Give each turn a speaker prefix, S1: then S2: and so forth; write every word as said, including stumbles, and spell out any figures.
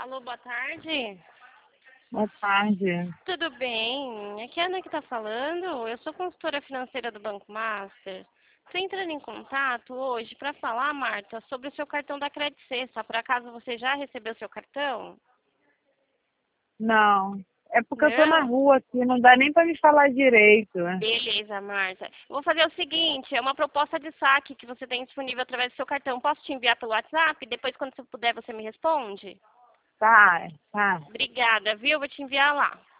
S1: Alô, boa tarde.
S2: Boa tarde.
S1: Tudo bem? Aqui é a Ana que está falando. Eu sou consultora financeira do Banco Master. Estou entrando em contato hoje para falar, Marta, sobre o seu cartão da Credit Sexta. Por acaso você já recebeu seu cartão?
S2: Não, é porque eu tô na
S1: Não?
S2: rua aqui, não dá nem pra me falar direito.
S1: Beleza, Marta. Eu vou fazer o seguinte, é uma proposta de saque que você tem disponível através do seu cartão. Posso te enviar pelo WhatsApp? Depois, quando você puder, você me responde?
S2: Tá, tá.
S1: Obrigada, viu? Vou te enviar lá.